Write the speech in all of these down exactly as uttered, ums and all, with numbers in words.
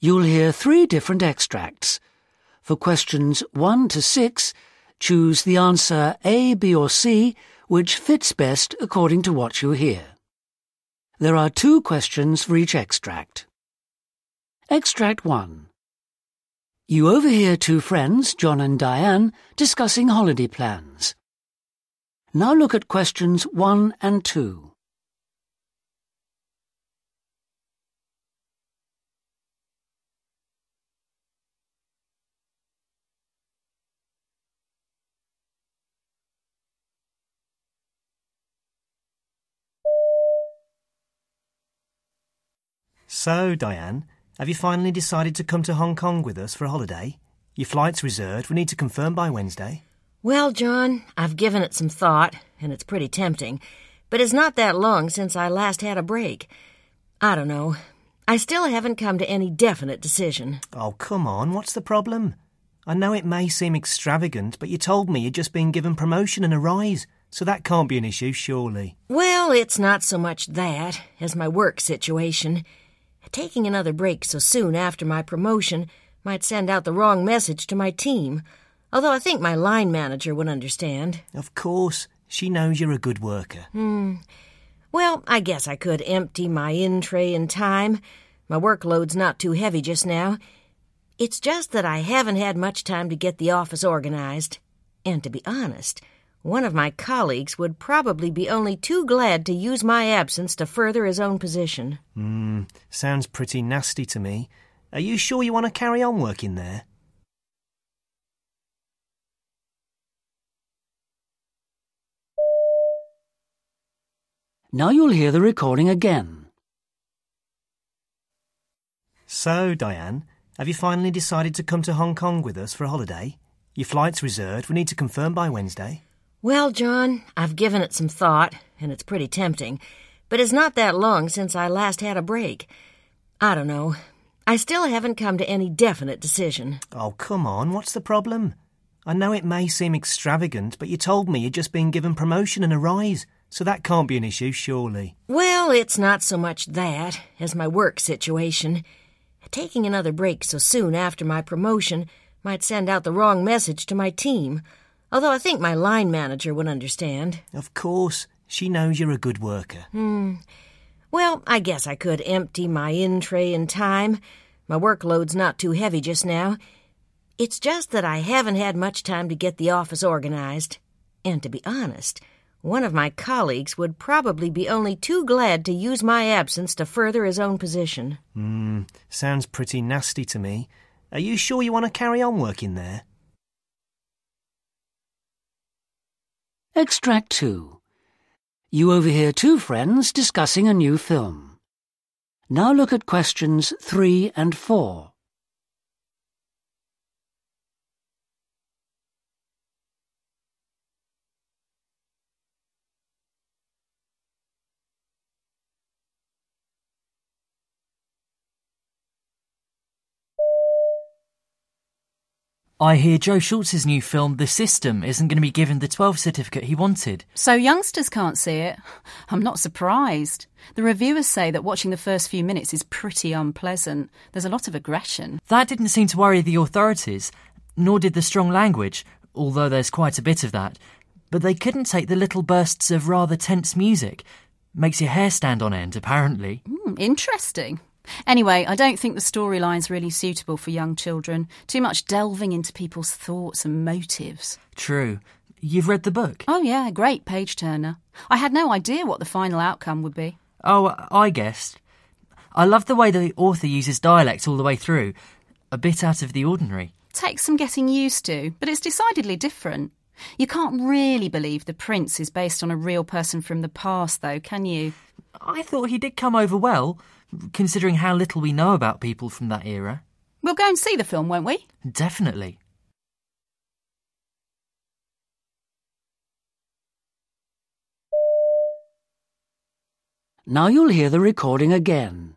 You'll hear three different extracts. For questions one to six, choose the answer A, B or C, which fits best according to what you hear. There are two questions for each extract. Extract one. You overhear two friends, John and Diane, discussing holiday plans. Now look at questions one and two. So, Diane, have you finally decided to come to Hong Kong with us for a holiday? Your flight's reserved. We need to confirm by Wednesday. Well, John, I've given it some thought, and it's pretty tempting. But it's not that long since I last had a break. I don't know. I still haven't come to any definite decision. Oh, come on. What's the problem? I know it may seem extravagant, but you told me you'd just been given promotion and a rise, so that can't be an issue, surely. Well, it's not so much that as my work situation. Taking another break so soon after my promotion might send out the wrong message to my team, although I think my line manager would understand. Of course. She knows you're a good worker. Hmm. Well, I guess I could empty my in-tray in time. My workload's not too heavy just now. It's just that I haven't had much time to get the office organized. And to be honest, one of my colleagues would probably be only too glad to use my absence to further his own position. Hmm, sounds pretty nasty to me. Are you sure you want to carry on working there? Now you'll hear the recording again. So, Diane, have you finally decided to come to Hong Kong with us for a holiday? Your flight's reserved. We need to confirm by Wednesday. Well, John, I've given it some thought, and it's pretty tempting. But it's not that long since I last had a break. I don't know. I still haven't come to any definite decision. Oh, come on. What's the problem? I know it may seem extravagant, but you told me you'd just been given promotion and a rise, so that can't be an issue, surely. Well, it's not so much that as my work situation. Taking another break so soon after my promotion might send out the wrong message to my team, although I think my line manager would understand. Of course. She knows you're a good worker. Hmm. Well, I guess I could empty my in-tray in time. My workload's not too heavy just now. It's just that I haven't had much time to get the office organized. And to be honest, one of my colleagues would probably be only too glad to use my absence to further his own position. Hmm, sounds pretty nasty to me. Are you sure you want to carry on working there? Extract two. You overhear two friends discussing a new film. Now look at questions three and four. I hear Joe Schultz's new film, The System, isn't going to be given the twelve certificate he wanted. So youngsters can't see it? I'm not surprised. The reviewers say that watching the first few minutes is pretty unpleasant. There's a lot of aggression. That didn't seem to worry the authorities, nor did the strong language, although there's quite a bit of that. But they couldn't take the little bursts of rather tense music. Makes your hair stand on end, apparently. Mm, interesting. Anyway, I don't think the storyline's really suitable for young children. Too much delving into people's thoughts and motives. True. You've read the book? Oh yeah, great page-turner. I had no idea what the final outcome would be. Oh, I guessed. I love the way the author uses dialect all the way through. A bit out of the ordinary. Takes some getting used to, but it's decidedly different. You can't really believe The Prince is based on a real person from the past, though, can you? I thought he did come over well, considering how little we know about people from that era. We'll go and see the film, won't we? Definitely. Now you'll hear the recording again.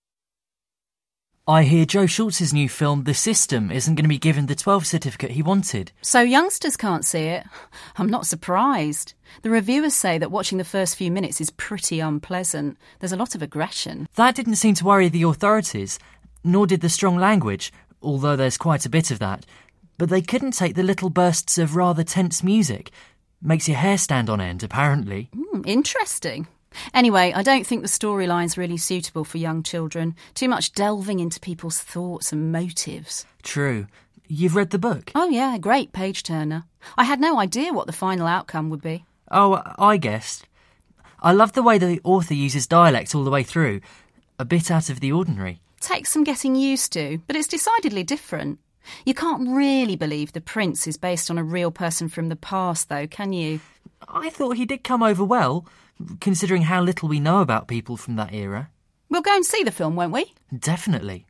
I hear Joe Schultz's new film, The System, isn't going to be given the twelve certificate he wanted. So youngsters can't see it? I'm not surprised. The reviewers say that watching the first few minutes is pretty unpleasant. There's a lot of aggression. That didn't seem to worry the authorities, nor did the strong language, although there's quite a bit of that. But they couldn't take the little bursts of rather tense music. Makes your hair stand on end, apparently. Mm, interesting. Anyway, I don't think the storyline's really suitable for young children. Too much delving into people's thoughts and motives. True. You've read the book? Oh yeah, great page-turner. I had no idea what the final outcome would be. Oh, I guessed. I love the way the author uses dialect all the way through. A bit out of the ordinary. Takes some getting used to, but it's decidedly different. You can't really believe the prince is based on a real person from the past, though, can you? I thought he did come over well, considering how little we know about people from that era. We'll go and see the film, won't we? Definitely.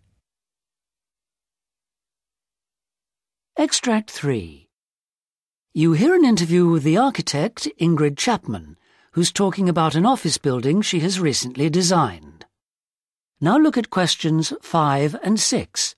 Extract three. You hear an interview with the architect, Ingrid Chapman, who's talking about an office building she has recently designed. Now look at questions five and six.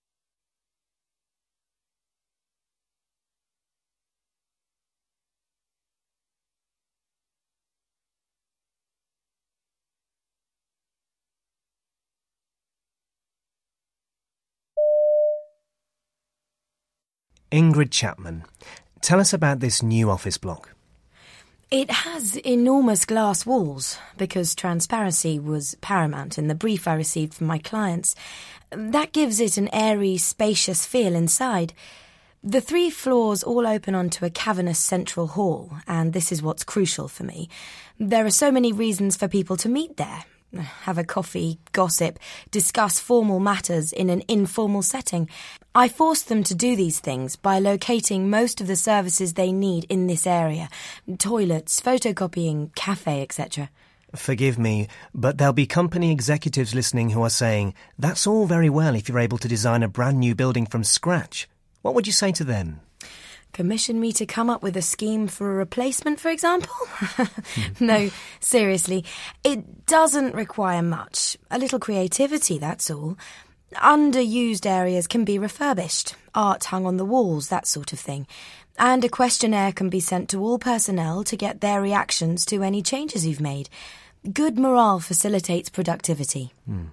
Ingrid Chapman, tell us about this new office block. It has enormous glass walls, because transparency was paramount in the brief I received from my clients. That gives it an airy, spacious feel inside. The three floors all open onto a cavernous central hall, and this is what's crucial for me. There are so many reasons for people to meet there. Have a coffee, gossip, discuss formal matters in an informal setting. I forced them to do these things by locating most of the services they need in this area. Toilets, photocopying, cafe, et cetera. Forgive me, but there'll be company executives listening who are saying, that's all very well if you're able to design a brand new building from scratch. What would you say to them? Commission me to come up with a scheme for a replacement, for example? No, seriously. It doesn't require much. A little creativity, that's all. Underused areas can be refurbished. Art hung on the walls, that sort of thing. And a questionnaire can be sent to all personnel to get their reactions to any changes you've made. Good morale facilitates productivity. Hmm.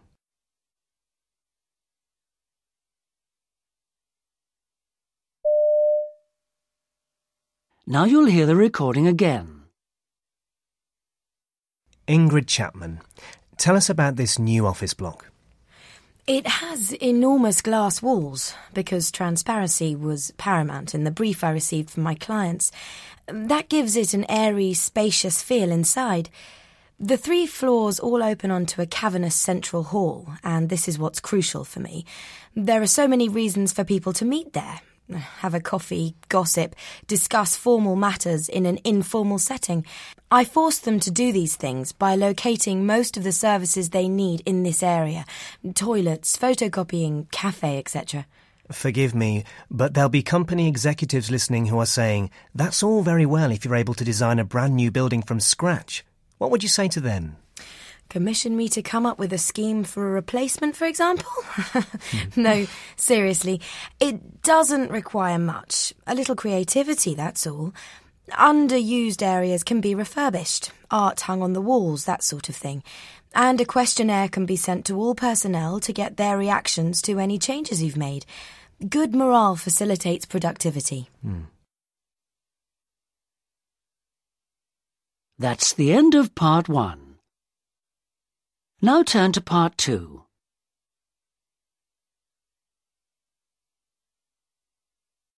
Now you'll hear the recording again. Ingrid Chapman, tell us about this new office block. It has enormous glass walls, because transparency was paramount in the brief I received from my clients. That gives it an airy, spacious feel inside. The three floors all open onto a cavernous central hall, and this is what's crucial for me. There are so many reasons for people to meet there. Have a coffee, gossip, discuss formal matters in an informal setting. I forced them to do these things by locating most of the services they need in this area. Toilets, photocopying, cafe, et cetera. Forgive me, but there'll be company executives listening who are saying, that's all very well if you're able to design a brand new building from scratch. What would you say to them? Commission me to come up with a scheme for a replacement, for example? No, seriously. It doesn't require much. A little creativity, that's all. Underused areas can be refurbished. Art hung on the walls, that sort of thing. And a questionnaire can be sent to all personnel to get their reactions to any changes you've made. Good morale facilitates productivity. Hmm. That's the end of part one. Now turn to part two.